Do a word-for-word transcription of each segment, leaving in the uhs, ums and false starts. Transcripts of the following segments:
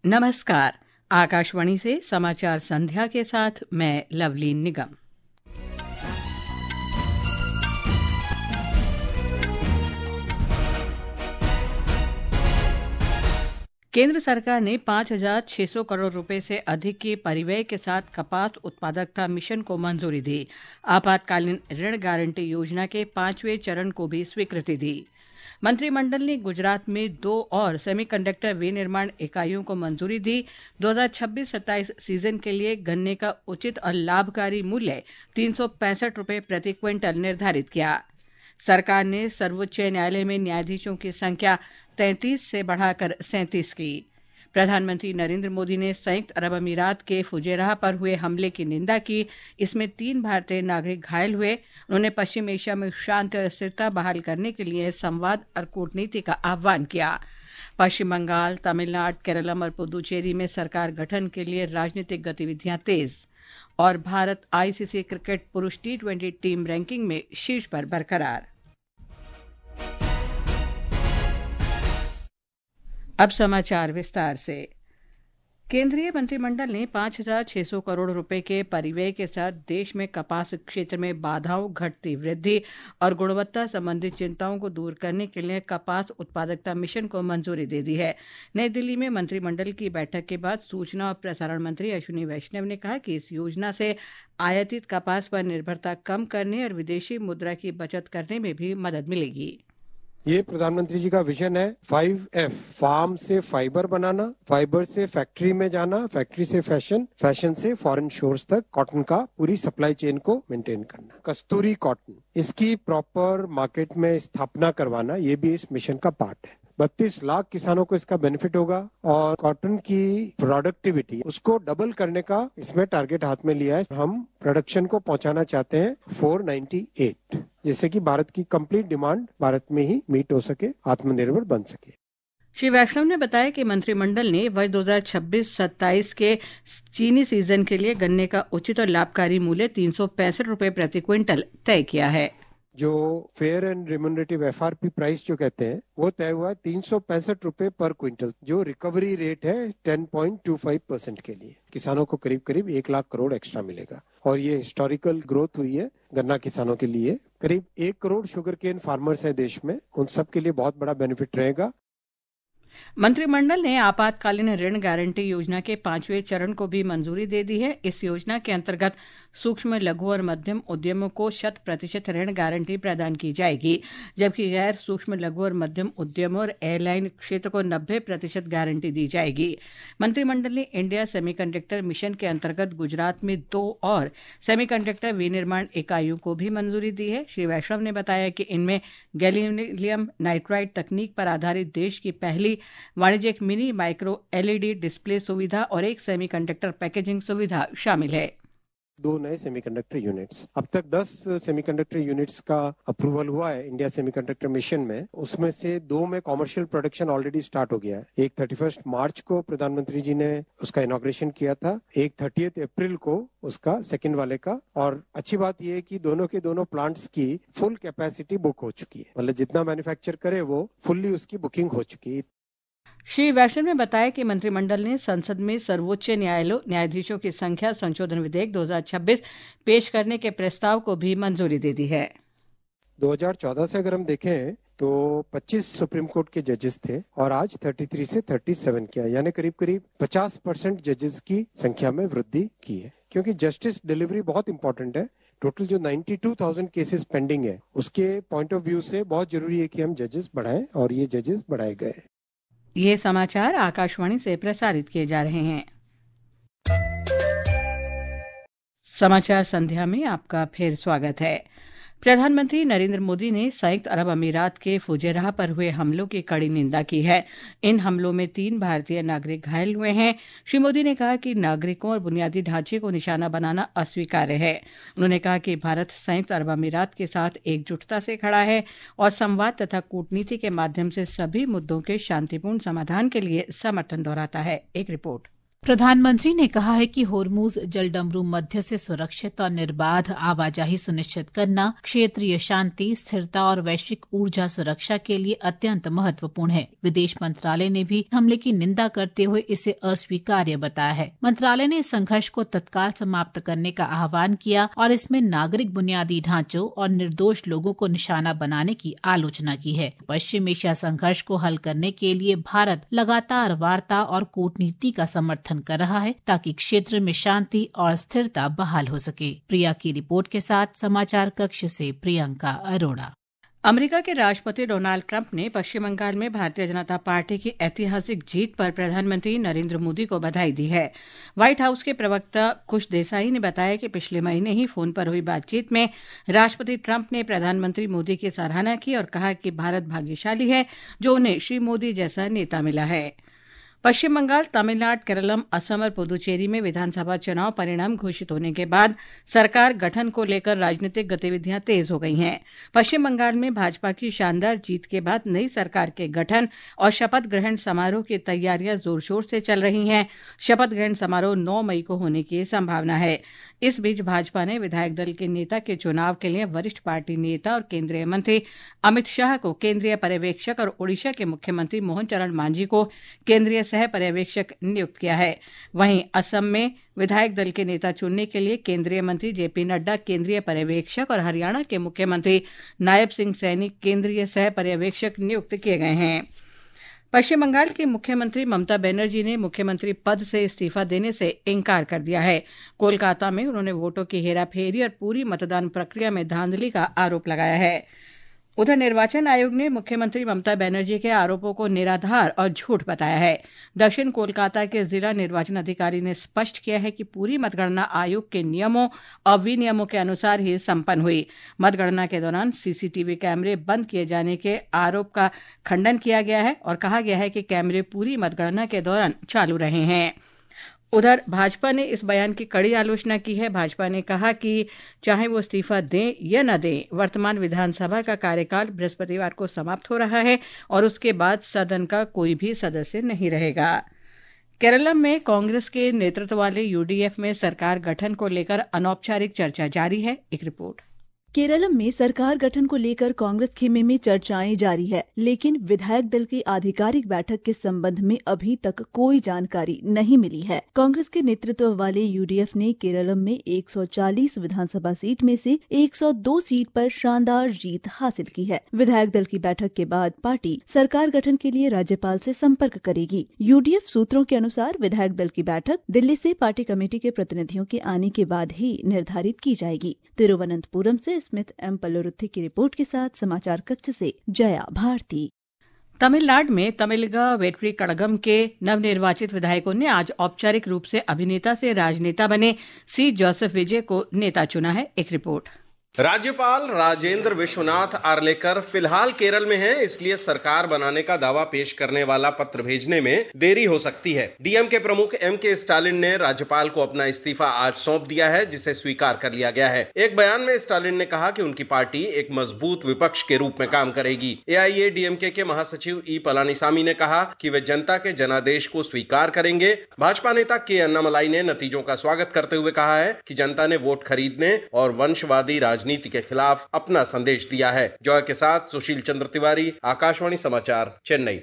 नमस्कार। आकाशवाणी से समाचार संध्या के साथ मैं लवलीन निगम। केंद्र सरकार ने पाँच हज़ार छह सौ करोड़ रुपए से अधिक की परिव्यय के साथ कपास उत्पादकता मिशन को मंजूरी दी। आपातकालीन ऋण गारंटी योजना के पांचवें चरण को भी स्वीकृति दी। मंत्रिमंडल ने गुजरात में दो और सेमीकंडक्टर विनिर्माण इकाइयों को मंजूरी दी। दो हज़ार छब्बीस सत्ताईस सीजन के लिए गन्ने का उचित और लाभकारी मूल्य तीन सौ पैंसठ रुपये प्रति क्विंटल निर्धारित किया। सरकार ने सर्वोच्च न्यायालय में न्यायाधीशों की संख्या तैंतीस से बढ़ाकर सैंतीस की। प्रधानमंत्री नरेंद्र मोदी ने संयुक्त अरब अमीरात के फुजेराह पर हुए हमले की निंदा की। इसमें तीन भारतीय नागरिक घायल हुए। उन्होंने पश्चिम एशिया में शांति और स्थिरता बहाल करने के लिए संवाद और कूटनीति का आह्वान किया। पश्चिम बंगाल, तमिलनाडु, केरलम और पुदुचेरी में सरकार गठन के लिए राजनीतिक गतिविधियां तेज। और भारत आईसीसी क्रिकेट पुरुष टी ट्वेंटी टीम रैंकिंग में शीर्ष पर बरकरार। अब समाचार विस्तार से। केंद्रीय मंत्रिमंडल ने पाँच हज़ार छह सौ करोड़ रुपए के परिव्यय के साथ देश में कपास क्षेत्र में बाधाओं, घटती वृद्धि और गुणवत्ता संबंधी चिंताओं को दूर करने के लिए कपास उत्पादकता मिशन को मंजूरी दे दी है। नई दिल्ली में मंत्रिमंडल की बैठक के बाद सूचना और प्रसारण मंत्री अश्विनी वैष्णव ने कहा कि इस योजना से आयातित कपास पर निर्भरता कम करने और विदेशी मुद्रा की बचत करने में भी मदद मिलेगी। ये प्रधानमंत्री जी का विजन है फाइव एफ, फार्म से फाइबर बनाना, फाइबर से फैक्ट्री में जाना, फैक्ट्री से फैशन, फैशन से फॉरेन शोर्स तक कॉटन का पूरी सप्लाई चेन को मेंटेन करना। कस्तूरी कॉटन, इसकी प्रॉपर मार्केट में स्थापना करवाना, ये भी इस मिशन का पार्ट है। बत्तीस लाख किसानों को इसका बेनिफिट होगा और कॉटन की प्रोडक्टिविटी उसको डबल करने का इसमें टारगेट हाथ में लिया है। हम प्रोडक्शन को पहुंचाना चाहते हैं चार सौ अट्ठानवे, जिससे कि भारत की कंप्लीट डिमांड भारत में ही मीट हो सके, आत्मनिर्भर बन सके। श्री वैष्णव ने बताया कि मंत्रिमंडल ने वर्ष दो हज़ार छब्बीस सत्ताईस के चीनी सीजन के लिए गन्ने का उचित और लाभकारी मूल्य तीन सौ पैंसठ रुपये प्रति क्विंटल तय किया है। जो fair and remunerative FRP price जो कहते हैं वो तय हुआ है तीन सौ पैंसठ रुपए पर क्विंटल। जो रिकवरी रेट है दस पॉइंट दो पाँच परसेंट के लिए किसानों को करीब करीब एक लाख करोड़ एक्स्ट्रा मिलेगा। और ये हिस्टोरिकल ग्रोथ हुई है गन्ना किसानों के लिए। करीब एक करोड़ शुगर केन फार्मर्स है देश में, उन सब के लिए बहुत बड़ा बेनिफिट रहेगा। मंत्रिमंडल ने आपातकालीन ऋण गारंटी योजना के पांचवें चरण को भी मंजूरी दे दी है। इस योजना के अंतर्गत सूक्ष्म, लघु और मध्यम उद्यमों को शत प्रतिशत ऋण गारंटी प्रदान की जाएगी, जबकि गैर सूक्ष्म, लघु और मध्यम उद्यमों और एयरलाइन क्षेत्र को नब्बे प्रतिशत गारंटी दी जाएगी। मंत्रिमंडल ने इंडिया सेमीकंडक्टर मिशन के अंतर्गत गुजरात में दो और सेमीकंडक्टर विनिर्माण इकाइयों को भी मंजूरी दी है। श्री वैष्णव ने बताया कि इनमें गैलियम नाइट्राइड तकनीक पर आधारित देश की पहली वाणिज्यिक मिनी माइक्रो एलईडी डिस्प्ले सुविधा और एक सेमीकंडक्टर पैकेजिंग सुविधा शामिल है। दो नए सेमीकंडक्टर यूनिट्स, अब तक दस सेमीकंडक्टर यूनिट्स का अप्रूवल हुआ है इंडिया सेमीकंडक्टर मिशन में। उसमें से दो में कॉमर्शियल प्रोडक्शन ऑलरेडी स्टार्ट हो गया है। एक थर्टी फर्स्ट मार्च को प्रधानमंत्री जी ने उसका इनॉग्रेशन किया था, एक थर्टियथ अप्रैल को उसका सेकंड वाले का। और अच्छी बात यह है कि दोनों के दोनों प्लांट्स की फुल कैपेसिटी बुक हो चुकी है, मतलब जितना मैन्युफैक्चर करे वो फुल्ली उसकी बुकिंग हो चुकी है। श्री वैष्णव ने बताया कि मंत्रिमंडल ने संसद में सर्वोच्च न्यायालय न्यायाधीशों की संख्या संशोधन विधेयक दो हज़ार छब्बीस पेश करने के प्रस्ताव को भी मंजूरी दे दी है। दो हज़ार चौदह से अगर हम देखें तो पच्चीस सुप्रीम कोर्ट के जजेस थे और आज तैंतीस से सैंतीस किया, यानी करीब करीब पचास परसेंट जजेस की संख्या में वृद्धि की है। क्योंकि जस्टिस डिलीवरी बहुत इंपॉर्टेंट है। टोटल जो बानवे हज़ार केसेस पेंडिंग है उसके पॉइंट ऑफ व्यू से बहुत जरूरी है कि हम जजेस बढ़ाएं और ये जजेस बढ़ाए गए। ये समाचार आकाशवाणी से प्रसारित किए जा रहे हैं। समाचार संध्या में आपका फिर स्वागत है। प्रधानमंत्री नरेंद्र मोदी ने संयुक्त अरब अमीरात के फुजेराह पर हुए हमलों की कड़ी निंदा की है। इन हमलों में तीन भारतीय नागरिक घायल हुए हैं। श्री मोदी ने कहा कि नागरिकों और बुनियादी ढांचे को निशाना बनाना अस्वीकार्य है। उन्होंने कहा कि भारत संयुक्त अरब अमीरात के साथ एकजुटता से खड़ा है और संवाद तथा कूटनीति के माध्यम से सभी मुद्दों के शांतिपूर्ण समाधान के लिए समर्थन दोहराता है। एक रिपोर्ट। प्रधानमंत्री ने कहा है कि होर्मुज जलडमरू मध्य से सुरक्षित और निर्बाध आवाजाही सुनिश्चित करना क्षेत्रीय शांति, स्थिरता और वैश्विक ऊर्जा सुरक्षा के लिए अत्यंत महत्वपूर्ण है। विदेश मंत्रालय ने भी हमले की निंदा करते हुए इसे अस्वीकार्य बताया है। मंत्रालय ने इस संघर्ष को तत्काल समाप्त करने का आह्वान किया और इसमें नागरिक बुनियादी ढांचों और निर्दोष लोगों को निशाना बनाने की आलोचना की है। पश्चिम एशिया संघर्ष को हल करने के लिए भारत लगातार वार्ता और कूटनीति का समर्थन कर रहा है ताकि क्षेत्र में शांति और स्थिरता बहाल हो सके। प्रिया की रिपोर्ट के साथ समाचार कक्ष से प्रियंका अरोड़ा। अमेरिका के राष्ट्रपति डोनाल्ड ट्रंप ने पश्चिम बंगाल में भारतीय जनता पार्टी की ऐतिहासिक जीत पर प्रधानमंत्री नरेंद्र मोदी को बधाई दी है। व्हाइट हाउस के प्रवक्ता कुश देसाई ने बताया कि पिछले महीने ही फोन पर हुई बातचीत में राष्ट्रपति ट्रंप ने प्रधानमंत्री मोदी की सराहना की और कहा कि भारत भाग्यशाली है जो उन्हें श्री मोदी जैसा नेता मिला है। पश्चिम बंगाल, तमिलनाडु, केरलम, असम और पुदुचेरी में विधानसभा चुनाव परिणाम घोषित होने के बाद सरकार गठन को लेकर राजनीतिक गतिविधियां तेज हो गई हैं। पश्चिम बंगाल में भाजपा की शानदार जीत के बाद नई सरकार के गठन और शपथ ग्रहण समारोह की तैयारियां जोर शोर से चल रही हैं। शपथ ग्रहण समारोह नौ मई को होने की संभावना है। इस बीच भाजपा ने विधायक दल के नेता के चुनाव के लिए वरिष्ठ पार्टी नेता और केंद्रीय मंत्री अमित शाह को केंद्रीय पर्यवेक्षक और ओडिशा के मुख्यमंत्री मोहन चरण मांझी को केंद्रीय सह पर्यवेक्षक नियुक्त किया है। वहीं असम में विधायक दल के नेता चुनने के लिए केंद्रीय मंत्री जेपी नड्डा केंद्रीय पर्यवेक्षक और हरियाणा के मुख्यमंत्री नायब सिंह सैनी केंद्रीय सह पर्यवेक्षक नियुक्त किए गए हैं। पश्चिम बंगाल की मुख्यमंत्री ममता बनर्जी ने मुख्यमंत्री पद से इस्तीफा देने से इंकार कर दिया है। कोलकाता में उन्होंने वोटों की हेराफेरी और पूरी मतदान प्रक्रिया में धांधली का आरोप लगाया है। उधर निर्वाचन आयोग ने मुख्यमंत्री ममता बनर्जी के आरोपों को निराधार और झूठ बताया है। दक्षिण कोलकाता के जिला निर्वाचन अधिकारी ने स्पष्ट किया है कि पूरी मतगणना आयोग के नियमों और विनियमों के अनुसार ही संपन्न हुई। मतगणना के दौरान सीसीटीवी कैमरे बंद किए जाने के आरोप का खंडन किया गया है और कहा गया है कि कैमरे पूरी मतगणना के दौरान चालू रहे हैं। उधर भाजपा ने इस बयान की कड़ी आलोचना की है। भाजपा ने कहा कि चाहे वो इस्तीफा दें या न दें, वर्तमान विधानसभा का कार्यकाल बृहस्पतिवार को समाप्त हो रहा है और उसके बाद सदन का कोई भी सदस्य नहीं रहेगा। केरल में कांग्रेस के नेतृत्व वाले यूडीएफ में सरकार गठन को लेकर अनौपचारिक चर्चा जारी है। एक रिपोर्ट। केरलम में सरकार गठन को लेकर कांग्रेस खेमे में चर्चाएं जारी है, लेकिन विधायक दल की आधिकारिक बैठक के संबंध में अभी तक कोई जानकारी नहीं मिली है। कांग्रेस के नेतृत्व वाले यूडीएफ ने केरलम में एक सौ चालीस विधानसभा सीट में से एक सौ दो सीट पर शानदार जीत हासिल की है। विधायक दल की बैठक के बाद पार्टी सरकार गठन के लिए राज्यपाल से संपर्क करेगी। यूडीएफ सूत्रों के अनुसार विधायक दल की बैठक दिल्ली से पार्टी कमेटी के प्रतिनिधियों के आने के बाद ही निर्धारित की जाएगी। तिरुवनंतपुरम से स्मिथ एम पल्लुरुथी की रिपोर्ट के साथ समाचार कक्ष से जया भारती। तमिलनाडु में तमिलगा वेट्री कड़गम के नवनिर्वाचित विधायकों ने आज औपचारिक रूप से अभिनेता से राजनेता बने सी जोसेफ विजय को नेता चुना है। एक रिपोर्ट। राज्यपाल राजेंद्र विश्वनाथ आर्लेकर फिलहाल केरल में हैं, इसलिए सरकार बनाने का दावा पेश करने वाला पत्र भेजने में देरी हो सकती है। डीएम के प्रमुख एम के स्टालिन ने राज्यपाल को अपना इस्तीफा आज सौंप दिया है, जिसे स्वीकार कर लिया गया है। एक बयान में स्टालिन ने कहा कि उनकी पार्टी एक मजबूत विपक्ष के रूप में काम करेगी। एआईएडीएमके के महासचिव ई पलानीसामी ने कहा कि वे जनता के जनादेश को स्वीकार करेंगे। भाजपा नेता के अन्नामलाई ने नतीजों का स्वागत करते हुए कहा है कि जनता ने वोट खरीदने और वंशवादी राजनीति के खिलाफ अपना संदेश दिया है। जॉय के साथ सुशील चंद्र तिवारी, आकाशवाणी समाचार, चेन्नई।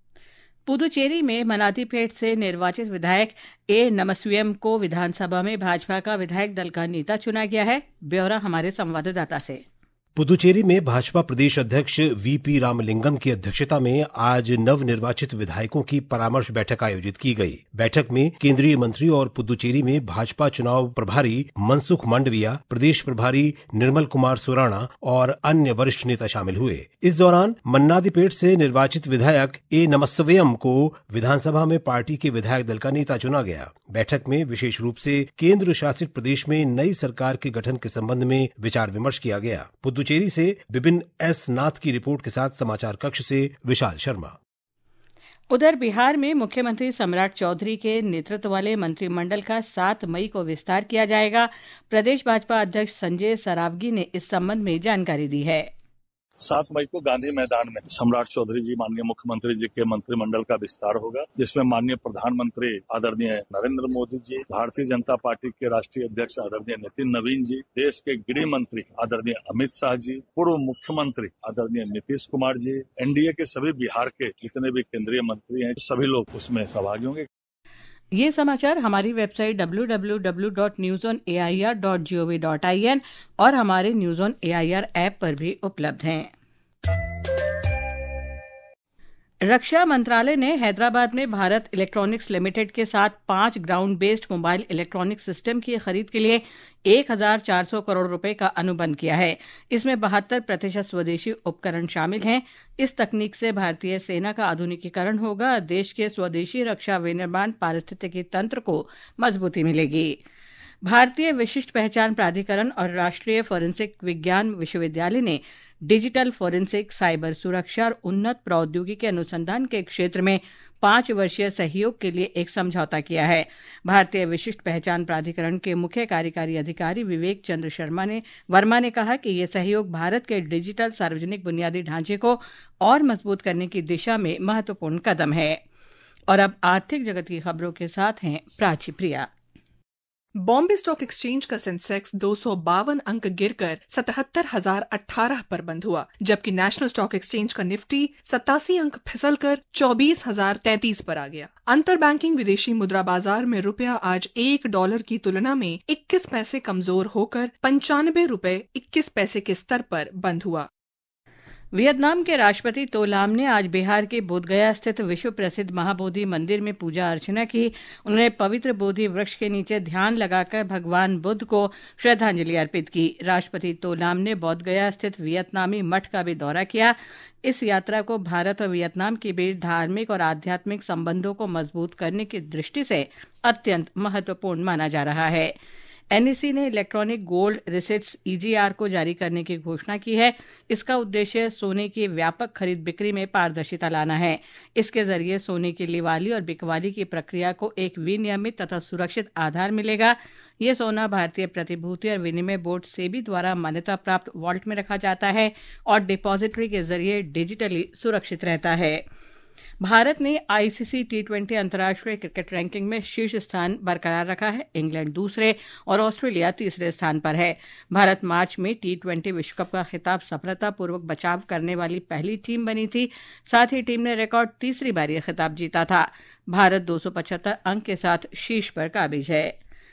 पुदुचेरी में मनातीपेट से निर्वाचित विधायक ए नमस्वियम को विधानसभा में भाजपा का विधायक दल का नेता चुना गया है। ब्यौरा हमारे संवाददाता से। पुदुचेरी में भाजपा प्रदेश अध्यक्ष वीपी रामलिंगम की अध्यक्षता में आज नवनिर्वाचित विधायकों की परामर्श बैठक आयोजित की गई। बैठक में केंद्रीय मंत्री और पुदुचेरी में भाजपा चुनाव प्रभारी मनसुख मांडविया, प्रदेश प्रभारी निर्मल कुमार सुराणा और अन्य वरिष्ठ नेता शामिल हुए। इस दौरान मन्नादीपेट से निर्वाचित विधायक ए नमस्वयम को विधानसभा में पार्टी के विधायक दल का नेता चुना गया। बैठक में विशेष रूप से केंद्र शासित प्रदेश में नई सरकार के गठन के संबंध में विचार विमर्श किया गया। पुदुचेरी से विपिन एस नाथ की रिपोर्ट के साथ समाचार कक्ष से विशाल शर्मा। उधर बिहार में मुख्यमंत्री सम्राट चौधरी के नेतृत्व वाले मंत्रिमंडल का सात मई को विस्तार किया जाएगा। प्रदेश भाजपा अध्यक्ष संजय सरावगी ने इस संबंध में जानकारी दी है। सात मई को गांधी मैदान में सम्राट चौधरी जी माननीय मुख्यमंत्री जी के मंत्रिमंडल का विस्तार होगा, जिसमें माननीय प्रधानमंत्री आदरणीय नरेंद्र मोदी जी, भारतीय जनता पार्टी के राष्ट्रीय अध्यक्ष आदरणीय नितिन नवीन जी, देश के गृह मंत्री आदरणीय अमित शाह जी, पूर्व मुख्यमंत्री आदरणीय नीतीश कुमार जी, एनडीए के सभी बिहार के जितने भी केंद्रीय मंत्री हैं, सभी लोग उसमें सहभागी होंगे। ये समाचार हमारी website W W W dot news on A I R dot G O V dot I N और हमारे news on A I R app पर भी उपलब्ध हैं। रक्षा मंत्रालय ने हैदराबाद में भारत इलेक्ट्रॉनिक्स लिमिटेड के साथ पांच ground based mobile electronic system की खरीद के लिए एक हजार चार सौ करोड़ रुपए का अनुबंध किया है। इसमें बहत्तर प्रतिशत स्वदेशी उपकरण शामिल हैं। इस तकनीक से भारतीय सेना का आधुनिकीकरण होगा। देश के स्वदेशी रक्षा विनिर्माण पारिस्थितिकी तंत्र को मजबूती मिलेगी। भारतीय विशिष्ट पहचान प्राधिकरण और राष्ट्रीय फोरेंसिक विज्ञान विश्वविद्यालय ने डिजिटल फोरेंसिक, साइबर सुरक्षा और उन्नत प्रौद्योगिकी अनुसंधान के क्षेत्र में पांच वर्षीय सहयोग के लिए एक समझौता किया है। भारतीय विशिष्ट पहचान प्राधिकरण के मुख्य कार्यकारी अधिकारी विवेक चंद्र शर्मा ने वर्मा ने कहा कि यह सहयोग भारत के डिजिटल सार्वजनिक बुनियादी ढांचे को और मजबूत करने की दिशा में महत्वपूर्ण कदम है। और अब आर्थिक जगत की खबरों के साथ हैं प्राची प्रिया। बॉम्बे स्टॉक एक्सचेंज का सेंसेक्स दो सौ बावन अंक गिरकर सतहत्तर हजार अठारह पर बंद हुआ, जबकि नेशनल स्टॉक एक्सचेंज का निफ्टी सतासी अंक फिसलकर चौबीस हजार तैंतीस पर आ गया। अंतर बैंकिंग विदेशी मुद्रा बाजार में रुपया आज एक डॉलर की तुलना में इक्कीस पैसे कमजोर होकर पंचानबे रुपए इक्कीस पैसे के स्तर पर बंद हुआ। वियतनाम के राष्ट्रपति तो लाम ने आज बिहार के बोधगया स्थित विश्व प्रसिद्ध महाबोधि मंदिर में पूजा अर्चना की। उन्होंने पवित्र बोधि वृक्ष के नीचे ध्यान लगाकर भगवान बुद्ध को श्रद्धांजलि अर्पित की। राष्ट्रपति तो लाम ने बोधगया स्थित वियतनामी मठ का भी दौरा किया। इस यात्रा को भारत और वियतनाम के बीच धार्मिक और आध्यात्मिक संबंधों को मजबूत करने की दृष्टि से अत्यंत महत्वपूर्ण माना जा रहा है। एन ई सी ने electronic gold receipts E G R को जारी करने की घोषणा की है। इसका उद्देश्य सोने की व्यापक खरीद बिक्री में पारदर्शिता लाना है। इसके जरिए सोने की लिवाली और बिकवाली की प्रक्रिया को एक विनियमित तथा सुरक्षित आधार मिलेगा। ये सोना भारतीय प्रतिभूति और विनिमय बोर्ड सेबी द्वारा मान्यता प्राप्त वॉल्ट में रखा जाता है और डिपॉजिटरी के जरिए डिजिटली सुरक्षित रहता है। भारत ने I C C T twenty अंतर्राष्ट्रीय क्रिकेट रैंकिंग में शीर्ष स्थान बरकरार रखा है। इंग्लैंड दूसरे और ऑस्ट्रेलिया तीसरे स्थान पर है। भारत मार्च में टी ट्वेंटी विश्व कप का खिताब सफलतापूर्वक बचाव करने वाली पहली टीम बनी थी। साथ ही टीम ने रिकॉर्ड तीसरी बार यह खिताब जीता था। भारत दो सौ पचहत्तर अंक के साथ शीर्ष पर काबिज है।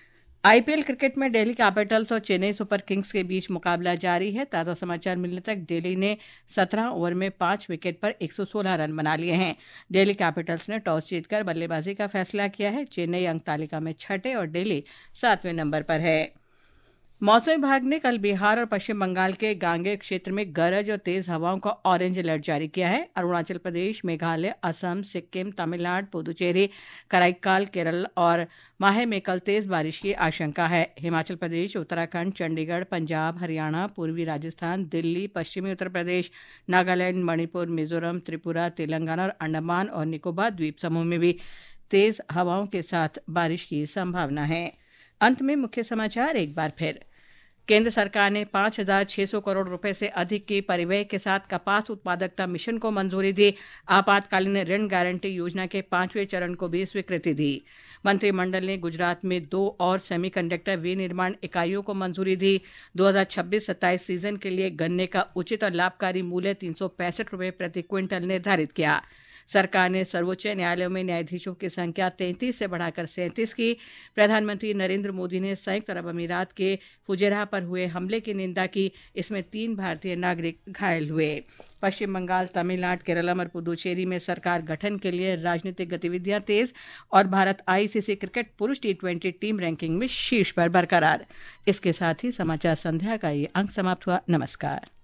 आई पी एल क्रिकेट में दिल्ली कैपिटल्स और चेन्नई सुपर किंग्स के बीच मुकाबला जारी है। ताज़ा समाचार मिलने तक दिल्ली ने सत्रह ओवर में पांच विकेट पर एक सौ सोलह रन बना लिए हैं। दिल्ली कैपिटल्स ने टॉस जीतकर बल्लेबाजी का फैसला किया है। चेन्नई अंक तालिका में छठे और दिल्ली सातवें नंबर पर है। मौसम विभाग ने कल बिहार और पश्चिम बंगाल के गांगेय क्षेत्र में गरज और तेज हवाओं का ऑरेंज अलर्ट जारी किया है। अरुणाचल प्रदेश, मेघालय, असम, सिक्किम, तमिलनाडु, पुदुचेरी, कराईकाल, केरल और माहे में कल तेज बारिश की आशंका है। हिमाचल प्रदेश, उत्तराखंड, चंडीगढ़, पंजाब, हरियाणा, पूर्वी राजस्थान, दिल्ली, पश्चिमी उत्तर प्रदेश, नागालैंड, मणिपुर, मिजोरम, त्रिपुरा, तेलंगाना और अंडमान और निकोबार द्वीप समूह में भी तेज हवाओं के साथ बारिश की संभावना है। अंत में मुख्य समाचार एक बार फिर। केंद्र सरकार ने पांच हजार छह सौ करोड़ रुपए से अधिक की परिव्यय के साथ कपास उत्पादकता मिशन को मंजूरी दी। आपातकालीन ऋण गारंटी योजना के पांचवें चरण को भी स्वीकृति दी। मंत्रिमंडल ने गुजरात में दो और सेमीकंडक्टर विनिर्माण इकाइयों को मंजूरी दी। दो हजार छब्बीस सत्ताईस सीजन के लिए गन्ने का उचित और लाभकारी मूल्य तीन सौ पैंसठ रुपए प्रति क्विंटल निर्धारित किया। सरकार ने सर्वोच्च न्यायालयों में न्यायाधीशों की संख्या तैंतीस से बढ़ाकर सैंतीस की। प्रधानमंत्री नरेंद्र मोदी ने संयुक्त अरब अमीरात के फुजेरा पर हुए हमले की निंदा की। इसमें तीन भारतीय नागरिक घायल हुए। पश्चिम बंगाल, तमिलनाडु, केरलम और पुदुचेरी में सरकार गठन के लिए राजनीतिक गतिविधियां तेज और Bharat I C C cricket पुरुष टी ट्वेंटी टीम रैंकिंग में शीर्ष पर बरकरार। इसके साथ ही समाचार संध्या का ये अंक समाप्त हुआ। नमस्कार।